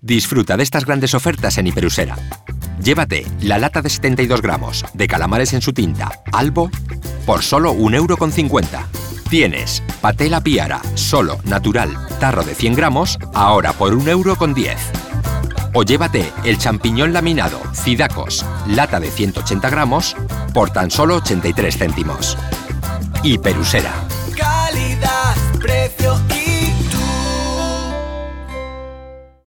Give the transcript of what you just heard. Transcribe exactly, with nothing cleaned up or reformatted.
Disfruta de estas grandes ofertas en Hiperusera. Llévate la lata de setenta y dos gramos de calamares en su tinta Albo por solo un euro con cincuenta. Tienes Patela Piara, solo, natural, tarro de cien gramos, ahora por un euro con diez. O llévate el champiñón laminado Cidacos, lata de ciento ochenta gramos, por tan solo ochenta y tres céntimos. Hiperusera. Calidad, precio